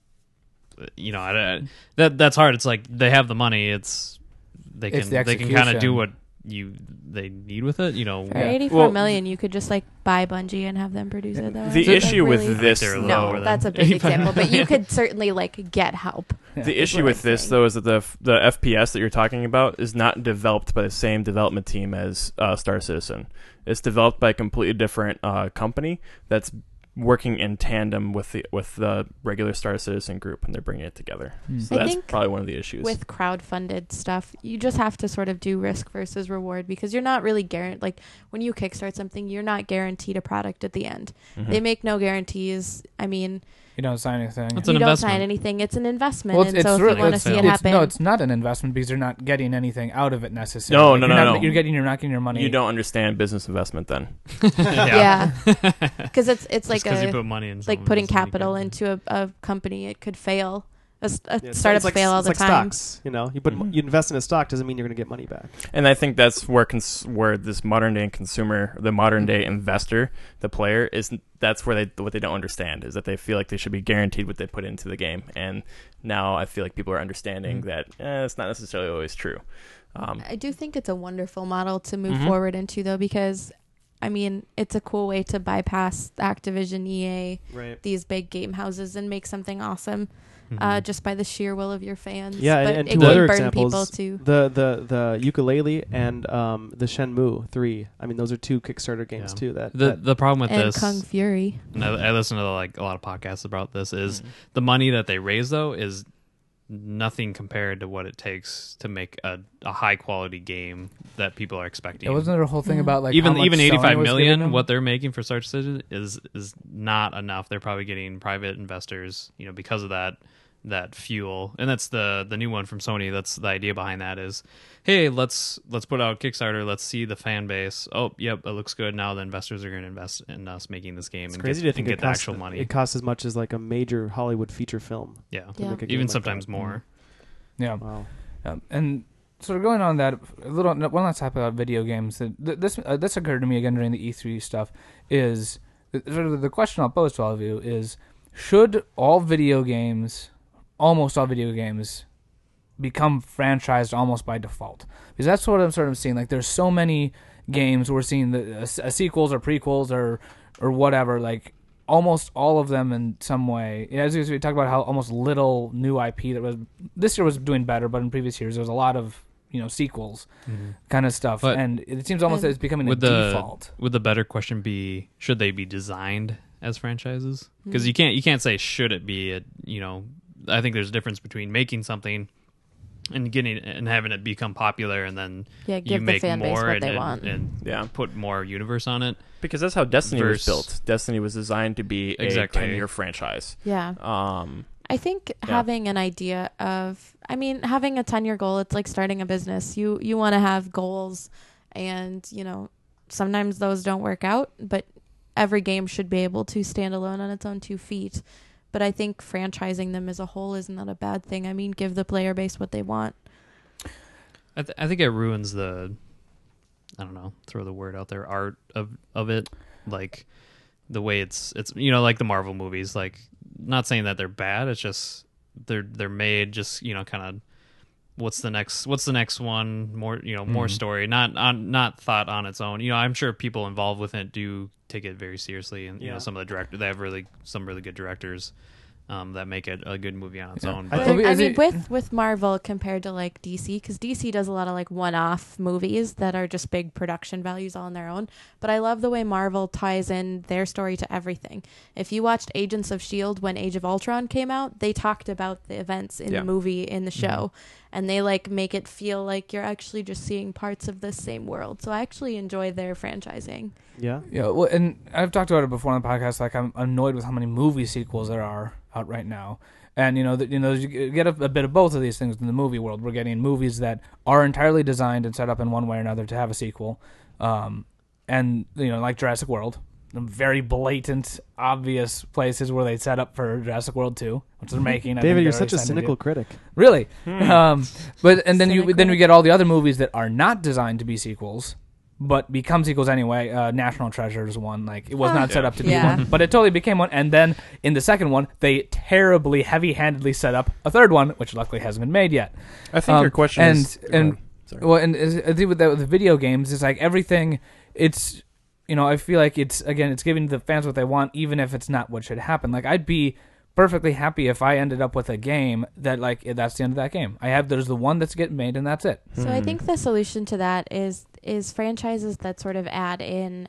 that's hard. It's like they have the money. They can kind of do what they need with it. For $84 million, you could just buy Bungie and have them produce it. The issue with this, no, that's a big example, but you could certainly get help. The issue with this though is that the FPS that you're talking about is not developed by the same development team as Star Citizen. It's developed by a completely different company that's working in tandem with the regular Star Citizen group, and they're bringing it together. So that's probably one of the issues. With crowdfunded stuff, you just have to sort of do risk versus reward, because you're not really guaranteed. When you kickstart something, you're not guaranteed a product at the end. Mm-hmm. They make no guarantees. I mean, you don't sign anything. You don't sign anything. It's an investment. Well, and so if you want to see it happen... No, it's not an investment because you're not getting anything out of it necessarily. No. You're not getting your money. You don't understand business investment then. Yeah. Because it's like you put money in putting capital into a company. It could fail. Startups fail all the time. Stocks, you invest in a stock doesn't mean you're going to get money back. And I think that's where this modern day consumer, the modern day investor, the player that's where what they don't understand is that they feel like they should be guaranteed what they put into the game. And now I feel like people are understanding that it's not necessarily always true. I do think it's a wonderful model to move forward into, though, because it's a cool way to bypass Activision, EA, these big game houses, and make something awesome. Just by the sheer will of your fans. Yeah, but and it two other burn examples, people too. The Yooka-Laylee and the Shenmue 3. Those are two Kickstarter games too. The problem with and this, Kung Fury. And I listen to a lot of podcasts about this. Is the money that they raise though is nothing compared to what it takes to make a high quality game that people are expecting. It wasn't there a whole thing about even 85 million what they're making for Star Citizen is not enough. They're probably getting private investors, because of that fuel. And that's the new one from Sony. That's the idea behind that is, hey, let's put out Kickstarter, let's see the fan base. Oh, yep, it looks good. Now the investors are going to invest in us making this game. It's and crazy get, to think and get the actual money. It costs as much as a major Hollywood feature film. Yeah. Even sometimes more. Yeah. Wow. And sort of going on that, one last topic about video games. This occurred to me again during the E3 stuff. Is sort of the question I'll pose to all of you is: should almost all video games, become franchised almost by default? Because that's what I'm sort of seeing. There's so many games we're seeing the sequels or prequels or whatever. Almost all of them in some way. As we talk about how almost little new IP that was this year was doing better, but in previous years there was a lot of sequels kind of stuff, and it seems almost that it's becoming a default. Would the better question be, should they be designed as franchises? Because you can't say should it be I think there's a difference between making something and having it become popular, and then you make the fan base more what they want. and put more universe on it. Because that's how Destiny was built. Destiny was designed to be a 10-year franchise. Yeah. I think having an idea of, having a 10-year goal, it's like starting a business. You want to have goals, and sometimes those don't work out, but every game should be able to stand alone on its own 2 feet. But I think franchising them as a whole is not a bad thing. Give the player base what they want. I think it ruins the, I don't know, throw the word out there, art of it. The way it's like the Marvel movies. Not saying that they're bad. It's just they're made just kind of what's the next one, more more story, not thought on its own. I'm sure people involved with it do take it very seriously, and some of the directors, they have some really good directors that make it a good movie on its Yeah. own. I But think- I Is mean, it- with Marvel compared to like DC, because DC does a lot of like one-off movies that are just big production values all on their own. But I love the way Marvel ties in their story to everything. If you watched Agents of S.H.I.E.L.D. when Age of Ultron came out, they talked about the events in Yeah. the movie, in the show, and they like make it feel like you're actually just seeing parts of this same world. So I actually enjoy their franchising. Yeah. Yeah, well, and I've talked about it before on the podcast. Like, I'm annoyed with how many movie sequels there are out right now. And you get a bit of both of these things in the movie world. We're getting movies that are entirely designed and set up in one way or another to have a sequel, and like Jurassic World, very blatant, obvious places where they set up for Jurassic World 2, which they're making. I think David, they're you're already such a signed to do. cynical critic. Really. Hmm. But then we Cynical. get all the other movies that are not designed to be sequels, but become sequels anyway. National Treasure is one. Like, it was not set up to be Yeah. one, but it totally became one. And then in the second one, they terribly, heavy-handedly set up a third one, which luckily hasn't been made yet. I think your question is... Sorry. Well, and I think with the video games, it's like everything. It's I feel like it's giving the fans what they want, even if it's not what should happen. Like, I'd be perfectly happy if I ended up with a game that that's the end of that game. There's the one that's getting made, and that's it. So I think the solution to that is franchises that sort of add in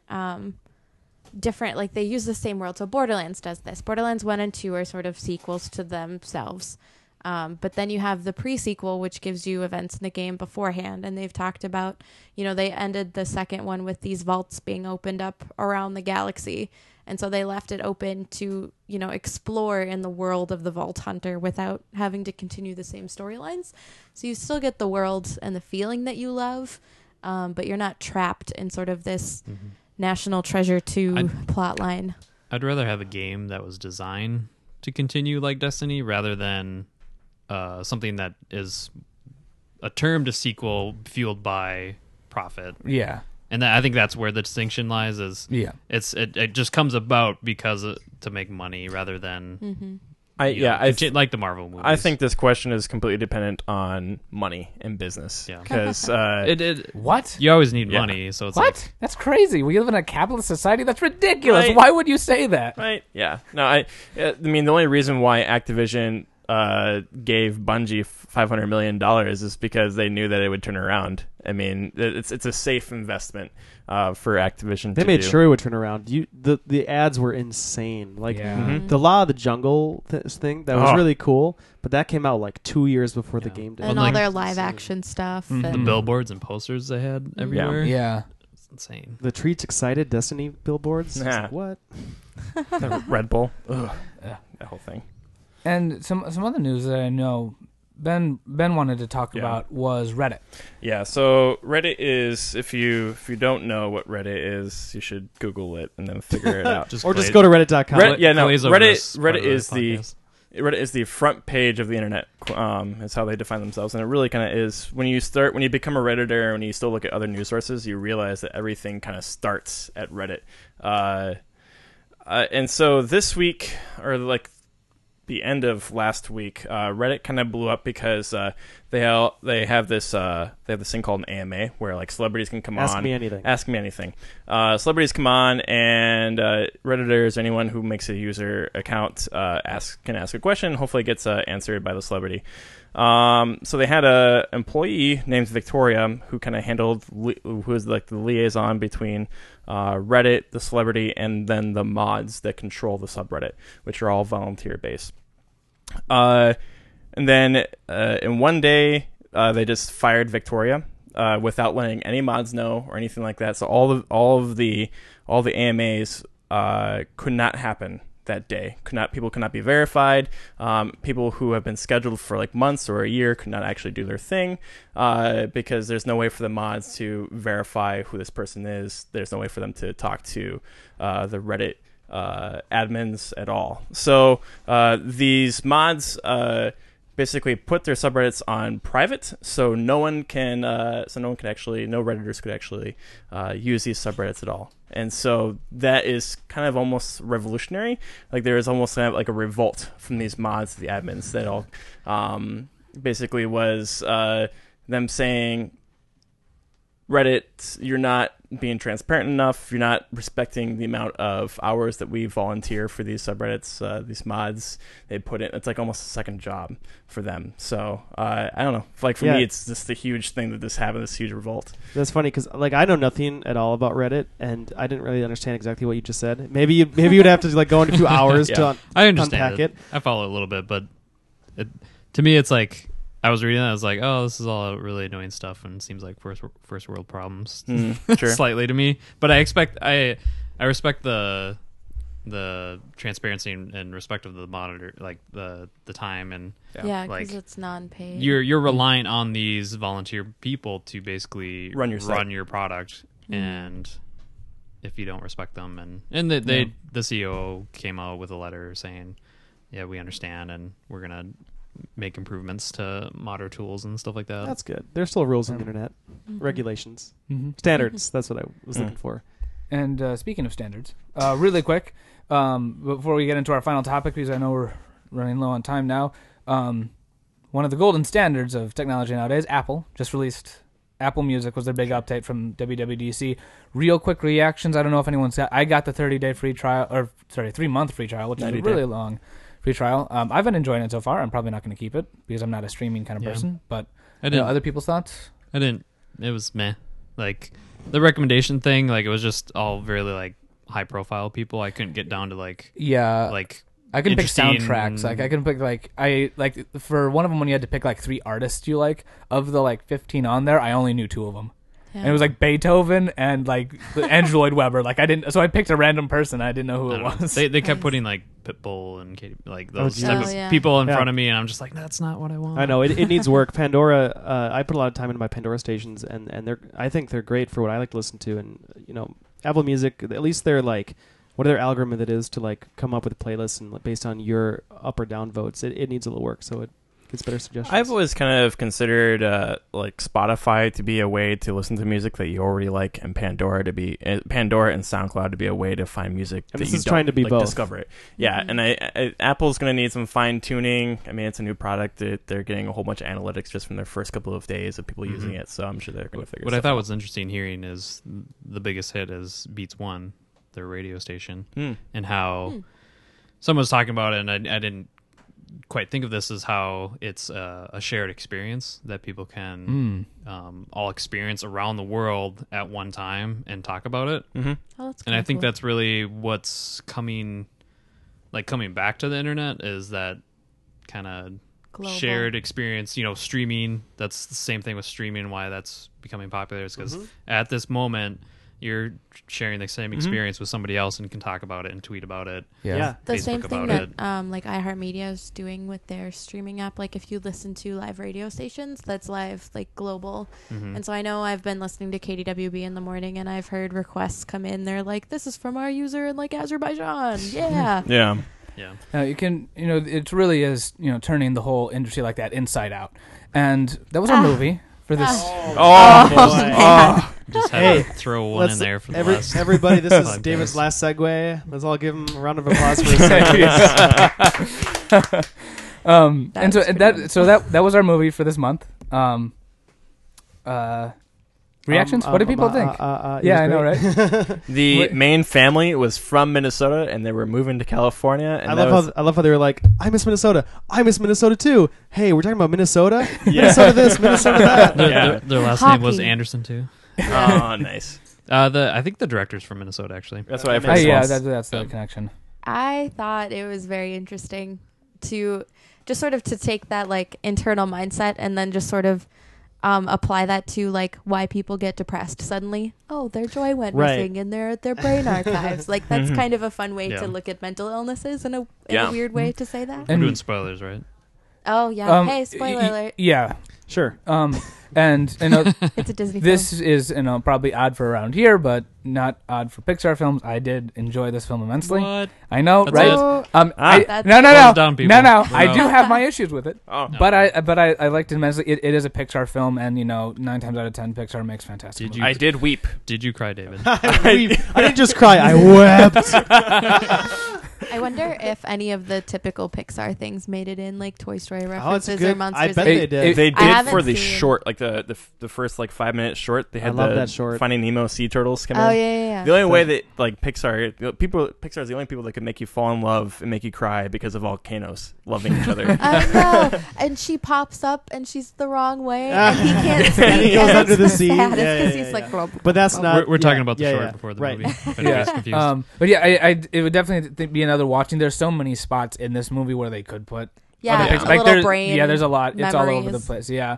different, like they use the same world. So Borderlands does this. Borderlands 1 and 2 are sort of sequels to themselves. But then you have the pre-sequel, which gives you events in the game beforehand. And they've talked about, they ended the second one with these vaults being opened up around the galaxy. And so they left it open to, explore in the world of the Vault Hunter without having to continue the same storylines. So you still get the world and the feeling that you love, but you're not trapped in sort of this National Treasure 2 plot line. I'd rather have a game that was designed to continue like Destiny rather than something that is a termed a sequel fueled by profit. Yeah. And I think that's where the distinction lies. Is Yeah. it just comes about because to make money rather than Mm-hmm. like the Marvel movies. I think this question is completely dependent on money and business. Yeah. Because What? you always need Yeah. money, so it's What? That's crazy. We live in a capitalist society. That's ridiculous. Right. Why would you say that? right? Yeah. No, I mean, the only reason why Activision gave Bungie $500 million is because they knew that it would turn around. I mean, it's a safe investment for Activision. They to made do. sure it would turn around. The ads were insane. Like Yeah. Mhm. the Law of the Jungle thing that was Oh. really cool, but that came out like 2 years before the Yeah. game did. And Well, all like- their live action stuff. Mhm. the And billboards and posters they had everywhere. Yeah. It's insane. The Treats Excited Destiny billboards. It's Nah. like, what? The Red Bull. Ugh. Yeah. That whole thing. And some other news that I know Ben wanted to talk Yeah. about was Reddit. Yeah, so Reddit is, if you don't know what Reddit is, you should Google it and then figure it out. Or just go to reddit.com. Reddit- yeah, no, glaze over this part Reddit of the is the podcast. Reddit is the front page of the internet. Is how they define themselves, and it really kind of is. When you become a Redditor, when you still look at other news sources, you realize that everything kind of starts at Reddit. And so this week, or like the end of last week, Reddit kind of blew up because they have this thing called an AMA where like celebrities can come Ask on. me anything. Ask me anything. Celebrities come on, and Redditors, anyone who makes a user account, can ask a question. Hopefully, it gets answered by the celebrity. So they had a employee named Victoria who kind of handled, who was like the liaison between Reddit, the celebrity, and then the mods that control the subreddit, which are all volunteer based. And then in one day, they just fired Victoria without letting any mods know or anything like that. So all the AMAs could not happen that day. People could not be verified. People who have been scheduled for like months or a year could not actually do their thing because there's no way for the mods to verify who this person is. There's no way for them to talk to the Reddit admins at all. So these mods basically put their subreddits on private, so no Redditors could actually use these subreddits at all. And so that is kind of almost revolutionary. Like there is almost kind of like a revolt from these mods, the admins, that all basically was them saying, Reddit, you're not being transparent enough. You're not respecting the amount of hours that we volunteer for these subreddits, these mods they put in. It's like almost a second job for them. So I don't know. Like for me, it's just a huge thing that this happened. This huge revolt. That's funny because like I know nothing at all about Reddit, and I didn't really understand exactly what you just said. Maybe you'd have to like go into a few hours to I understand unpack it. I follow it a little bit, but to me, it's like I was reading that. I was like, oh, this is all really annoying stuff, and it seems like first world problems Sure. slightly to me. But I respect the transparency and respect of the monitor, like the time, and Yeah, like because it's non-paid. you're relying on these volunteer people to basically Run your site. your product, and if you don't respect them, and the CEO came out with a letter saying, yeah, we understand, and we're gonna make improvements to modder tools and stuff like that. That's good. There's still rules on the internet, regulations, Mm-hmm. standards. That's what I was looking for. And speaking of standards, really quick, before we get into our final topic, because I know we're running low on time now, one of the golden standards of technology nowadays, Apple just released Apple Music was their big update from WWDC. Real quick reactions. I don't know if anyone's got. I got the 30-day free trial, 3-month free trial, which is a really long free trial. I've been enjoying it so far. I'm probably not going to keep it because I'm not a streaming kind of person. But other people's thoughts. It was meh. Like the recommendation thing, like it was just all very like high profile people. I couldn't get down to like I can pick interesting- soundtracks. Like I can pick for one of them when you had to pick like 3 artists you like. Of the like 15 on there, I only knew 2 of them. Yeah. And it was like Beethoven and like Andrew Lloyd Webber. Like so I picked a random person. I didn't know who I it don't know. was. They kept Nice. putting like Pitbull and Katy, like those geez. type of yeah. people in Yeah. front of me, and I'm just like, that's not what I want. I know it needs work. Pandora. I put a lot of time into my Pandora stations, and I think they're great for what I like to listen to. And Apple Music, at least they're like whatever algorithm it is to like come up with playlists and based on your up or down votes. It needs a little work, so it gets better suggestions. I've always kind of considered like Spotify to be a way to listen to music that you already like, and Pandora and SoundCloud to be a way to find music And that this you is don't, trying to be like, both. discover it. Yeah, and Apple's going to need some fine tuning. I mean, it's a new product. They're getting a whole bunch of analytics just from their first couple of days of people using it. So I'm sure they're going to figure. What I stuff thought out. was interesting hearing is the biggest hit is Beats One, their radio station, and how someone was talking about it, and I didn't quite think of this as how it's a shared experience that people can all experience around the world at one time and talk about it. Oh, that's And I think cool. that's really what's coming back to the internet, is that kind of Global. shared experience. Streaming, that's the same thing with streaming, why that's becoming popular, is because at this moment you're sharing the same experience with somebody else and can talk about it and tweet about it. Yeah. The Facebook same thing about that like iHeartMedia is doing with their streaming app. Like if you listen to live radio stations, that's live, like global. And so I know I've been listening to KDWB in the morning, and I've heard requests come in. They're like, "This is from our user in like Azerbaijan." Yeah. Yeah. Yeah. You can, it really is, turning the whole industry like that inside out. And that was our movie for this. Just had Hey, to throw one in let's- there for the last. Everybody, this is podcast. David's last segue. Let's all give him a round of applause for his segue. And so that was our movie for this month. Reactions? What do people think? Yeah, I know, right? The Wait. main family was from Minnesota, and they were moving to California. And I love how they were like, I miss Minnesota. I miss Minnesota too. Hey, we're talking about Minnesota. Minnesota this, Minnesota that. Their last name was Hockey. Anderson too. Oh, nice. I think the director's from Minnesota actually. That's what I've heard. Yeah, as well. that's the connection. I thought it was very interesting to just sort of to take that like internal mindset and then just sort of apply that to like why people get depressed suddenly. Oh, their joy went Right. missing in their brain archives. Like that's kind of a fun way Yeah. to look at mental illnesses in a Yeah. weird way to say that. We're And- doing spoilers, right? Oh yeah. Hey, spoiler alert. Yeah. Sure. And It's a Disney this film. is probably odd for around here, but not odd for Pixar films. I did enjoy this film immensely. What? I know, That's right? it. That's- No. Close down, people. No. I No. do have my issues with it, Oh. but I liked it immensely. It is a Pixar film, and 9 times out of 10, Pixar makes fantastic. Did movies. I did weep. Did you cry, David? I didn't just cry. I wept. I wonder if any of the typical Pixar things made it in, like Toy Story Oh, it's references good. or Monsters. I bet Inc. they did. They I did haven't for the seen- short, like the first like 5-minute short. They had love the that short. Finding Nemo sea turtles come Oh in. yeah. The only way that like Pixar is the only people that can make you fall in love and make you cry because of volcanoes loving each other. I know. And she pops up and she's the wrong way and he can't see. And he goes and under it's the so sea. sad. It's Yeah, 'cause yeah, he's like, yeah. "Glub, But that's glub, not. We're talking yeah, about the yeah, short yeah. before the Right. movie. If anybody's confused. But yeah, it would definitely be another watching. There's so many spots in this movie where they could put Yeah, other a pictures. little there's, brain. Yeah, there's a lot. It's all over the memories. place. Yeah.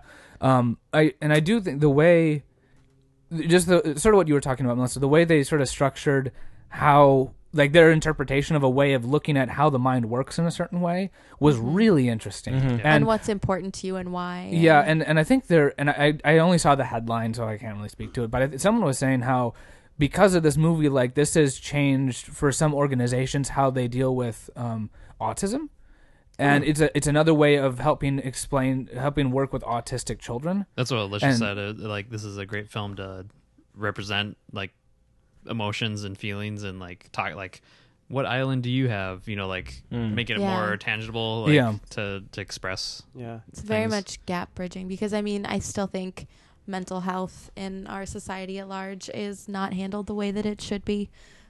I do think the way, just the sort of what you were talking about, Melissa, the way they sort of structured how, like, their interpretation of a way of looking at how the mind works in a certain way was really interesting. Mhm. And what's important to you and why. yeah, and I think I only saw the headline, so I can't really speak to it. But someone was saying how, because of this movie, like, this has changed for some organizations how they deal with autism, and it's another way of helping work with autistic children. That's what Alicia And- said. Like, this is a great film to represent like emotions and feelings and like talk like, what island do you have? You know, like making it Yeah. more tangible. Like, Yeah. to express. Yeah. It's very things. much gap bridging because I mean I still think mental health in our society at large is not handled the way that it should be.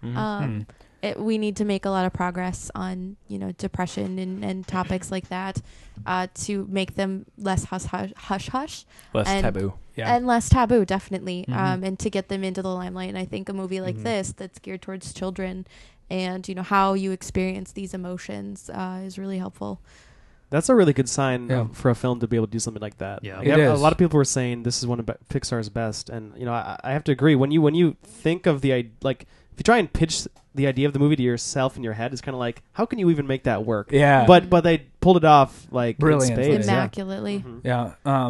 We need to make a lot of progress on depression and topics like that to make them less hush hush Less and- taboo. Yeah. and less taboo, definitely, Mhm. and to get them into the limelight. And I think a movie like Mhm. this that's geared towards children and how you experience these emotions is really helpful. That's a really good sign Yeah. for a film to be able to do something like that. Yeah. Like, It a is. lot of people were saying this is one of Pixar's best, and I have to agree. When you think of like, if you try and pitch the idea of the movie to yourself in your head, it's kind of like, how can you even make that work? Yeah. But they pulled it off like Brilliantly. in spades. Immaculately. Mhm. Yeah.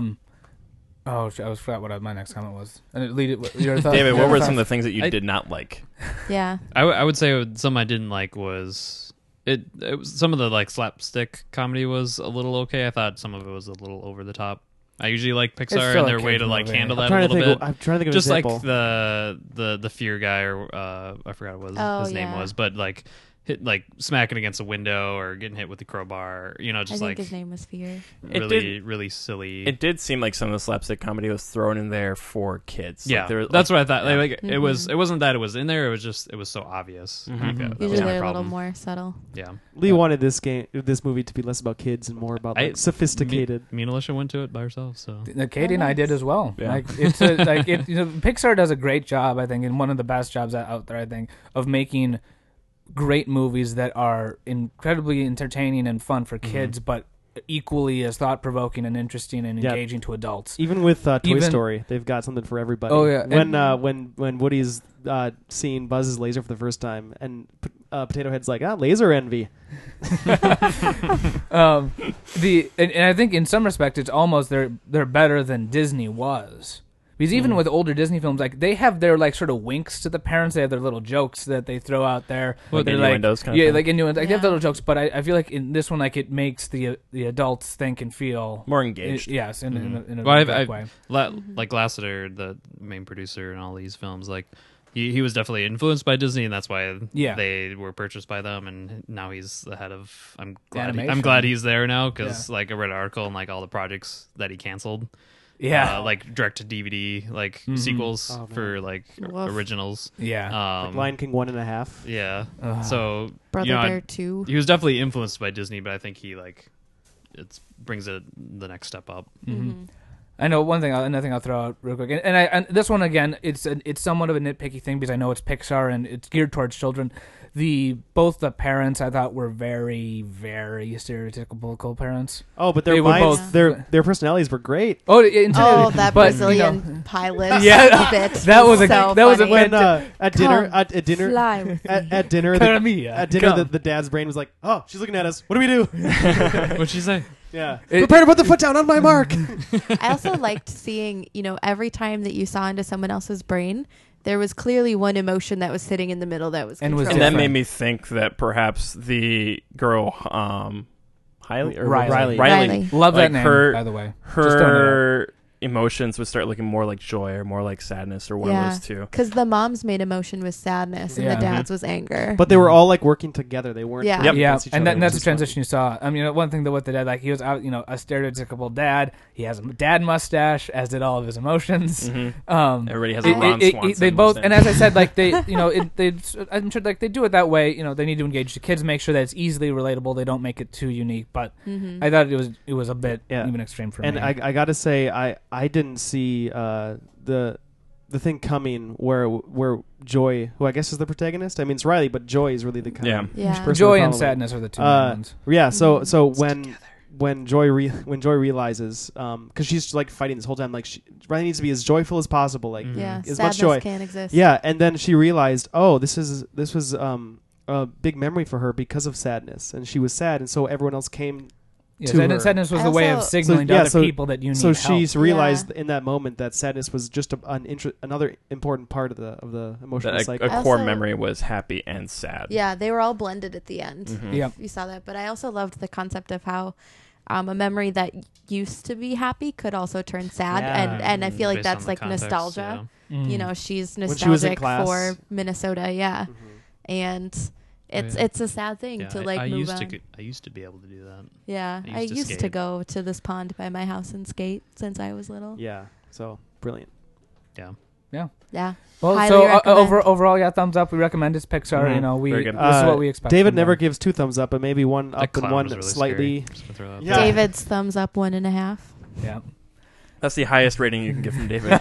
I forgot what my next comment was. And your thought, David, your what were thoughts? some of the things that you I- did not like? Yeah. I would say some I didn't like was it was some of the like slapstick comedy was a little okay. I thought some of it was a little over the top. I usually like Pixar still and a their way kid's to like movie. handle I'm that a trying to little think. bit. I'm trying to think of Just an like example. the fear guy or I forgot what Oh, his name yeah. was, but like smacking against a window or getting hit with the crowbar, I just think like his name was Fear. really silly. It did seem like some of the slapstick comedy was thrown in there for kids. yeah, Like, there was, that's like, what I thought. yeah. Like it Mhm. wasn't that it was in there. It was so obvious. Mhm. Like, that Usually was my they're a little problem. more subtle. Yeah, Lee wanted this movie to be less about kids and more about like, sophisticated. Me and Alicia went to it by herself, so Katie and I did nice. as well. Yeah. Like Pixar does a great job, I think, and one of the best jobs out there, I think, of making great movies that are incredibly entertaining and fun for kids, but equally as thought provoking and interesting and Yeah. engaging to adults. Even with Toy Even- Story, they've got something for everybody. Oh, yeah. When Woody's seeing Buzz's laser for the first time, and Potato Head's like, laser envy. And I think in some respect it's almost they're better than Disney was. Because even with older Disney films, like, they have their like sort of winks to the parents. They have their little jokes that they throw out there. Like They're innuendos kind of yeah, thing. like innuendos. Like, they have Yeah. little jokes, but I feel like in this one, like, it makes the adults think and feel More engaged. yes, in a Well, direct way. like Lasseter, the main producer in all these films, like he was definitely influenced by Disney, and that's why they were purchased by them. And now he's the head of. I'm Animation. glad he's there now because like I read an article and like all the projects that he canceled. Yeah, like direct to DVD like sequels Oh, man. for like Woof. originals. yeah. Like Lion King 1.5. Yeah. Ugh. So Brother you know, Bear 2. he was definitely influenced by Disney, but I think he like brings it the next step up. Mhm. I know another thing I'll throw out real quick, and this one again, it's somewhat of a nitpicky thing because I know it's Pixar and it's geared towards children. Both the parents I thought were very, very stereotypical parents. Oh, but They their were minds, both- their personalities were great. Oh, That but, Brazilian pilot Yeah, bit. that was a- so that was a funny. When at dinner, Come, at dinner, Fly with me. at dinner, Cara mia, at dinner, come. the dad's brain was like, "Oh, she's looking at us. What do we do?" What'd she say? Yeah, It- prepare to put the foot down on my mark. I also liked seeing, every time that you saw into someone else's brain, there was clearly one emotion that was sitting in the middle that was And was And controlling. that different. made me think that perhaps the girl, Riley. Riley. Riley. Love like that name, her, by the way. her emotions would start looking more like joy or more like sadness or one of those two. Because the mom's main emotion was sadness and Yeah. the dad's was anger. But they were all like working together. They weren't. Yeah. working Yeah, against each and other, that's which the is transition you saw. I mean, one thing that with the dad, like he was out, a stereotypical dad. He has a dad mustache, as did all of his emotions. Everybody has a I- Ron Swanson they both, mustache. and as I said, like they, I'm sure like they do it that way. They need to engage the kids, make sure that it's easily relatable. They don't make it too unique. But I thought it was a bit even extreme for And me. I got to say, I didn't see the thing coming where Joy, who I guess is the protagonist. I mean, it's Riley, but Joy is really the kind of Yeah. person Joy we're and following. sadness are the two main ones. Yeah. So when Joy realizes, because she's like fighting this whole time, like Riley needs to be as joyful as possible, like Yeah, as sadness much joy. can't exist. Yeah, and then she realized, oh, this was a big memory for her because of sadness, and she was sad, and so everyone else came. Yeah, to her. sadness was the way of Also- signaling to other people that you need So help. she's realized in that moment that sadness was just another important part of the emotional That cycle. a core Also- memory was happy and sad. Yeah, they were all blended at the end. Yep. You saw that. But I also loved the concept of how a memory that used to be happy could also turn sad. Yeah. And I feel like Based on that's the like context, nostalgia. Mm. She's When she was in nostalgic class. for Minnesota. Yeah. And it's a sad thing Yeah, to I move used on. I used to be able to do that. Yeah, I used to skate. go to this pond by my house and skate since I was little. Yeah, so brilliant. Yeah. Well, Highly so recommend. overall, yeah, thumbs up. We recommend it's Pixar. Mhm. We Very this good. is what we expect. David from never them. gives 2 thumbs up, but maybe one That up and clown one was really slightly. scary. Just gonna throw that Yeah. out there. David's thumbs up 1.5. Yeah. That's the highest rating you can get from David.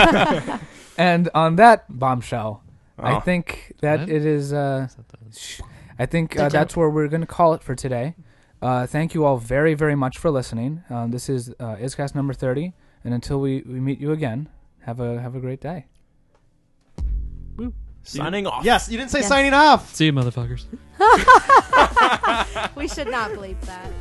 And on that bombshell, I Oh. think that What? it is. Is that the- I think The that's where we're going to call it for today. Thank you all very, very much for listening. This is ISCast number 30, and until we meet you again, have a great day. Signing off. Yes, you didn't say Yes. signing off. See you, motherfuckers. We should not bleep that.